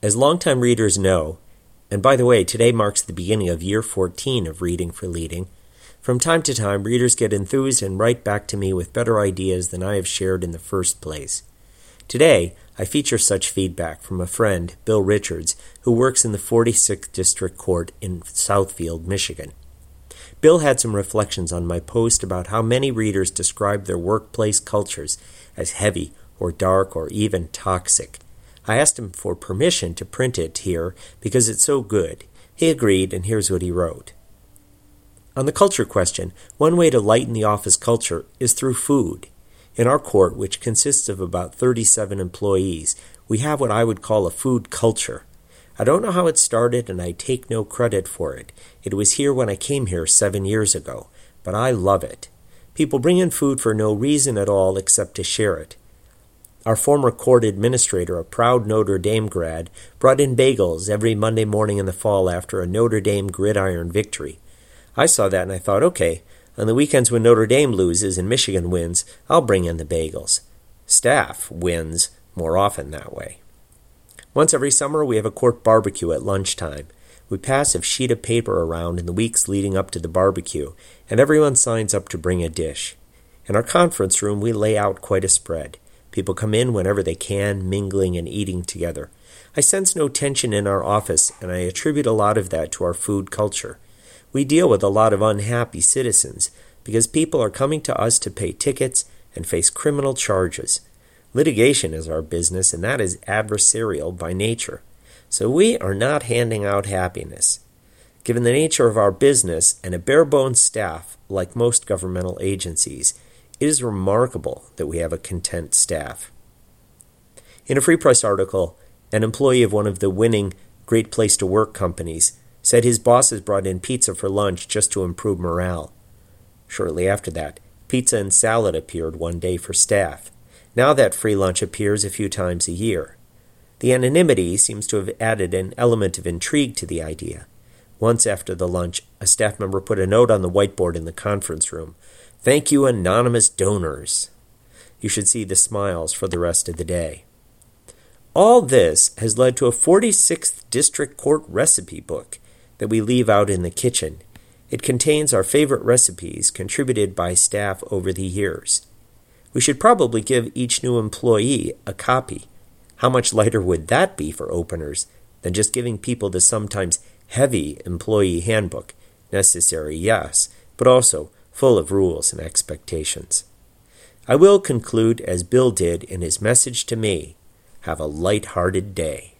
As longtime readers know, and by the way, today marks the beginning of year 14 of Reading for Leading, from time to time readers get enthused and write back to me with better ideas than I have shared in the first place. Today, I feature such feedback from a friend, Bill Richards, who works in the 46th District Court in Southfield, Michigan. Bill had some reflections on my post about how many readers describe their workplace cultures as heavy or dark or even toxic. I asked him for permission to print it here because it's so good. He agreed, and here's what he wrote. On the culture question, one way to lighten the office culture is through food. In our court, which consists of about 37 employees, we have what I would call a food culture. I don't know how it started, and I take no credit for it. It was here when I came here 7 years ago, but I love it. People bring in food for no reason at all except to share it. Our former court administrator, a proud Notre Dame grad, brought in bagels every Monday morning in the fall after a Notre Dame gridiron victory. I saw that and I thought, okay, on the weekends when Notre Dame loses and Michigan wins, I'll bring in the bagels. Staff wins more often that way. Once every summer, we have a court barbecue at lunchtime. We pass a sheet of paper around in the weeks leading up to the barbecue, and everyone signs up to bring a dish. In our conference room, we lay out quite a spread. People come in whenever they can, mingling and eating together. I sense no tension in our office, and I attribute a lot of that to our food culture. We deal with a lot of unhappy citizens because people are coming to us to pay tickets and face criminal charges. Litigation is our business, and that is adversarial by nature. So we are not handing out happiness. Given the nature of our business and a bare-bones staff, like most governmental agencies, it is remarkable that we have a content staff. In a Free Press article, an employee of one of the winning Great Place to Work companies said his bosses brought in pizza for lunch just to improve morale. Shortly after that, pizza and salad appeared one day for staff. Now that free lunch appears a few times a year. The anonymity seems to have added an element of intrigue to the idea. Once after the lunch, a staff member put a note on the whiteboard in the conference room. "Thank you, anonymous donors." You should see the smiles for the rest of the day. All this has led to a 46th District Court recipe book that we leave out in the kitchen. It contains our favorite recipes contributed by staff over the years. We should probably give each new employee a copy. How much lighter would that be for openers than just giving people the sometimes heavy employee handbook? Necessary, yes, but also full of rules and expectations. I will conclude as Bill did in his message to me. Have a light-hearted day.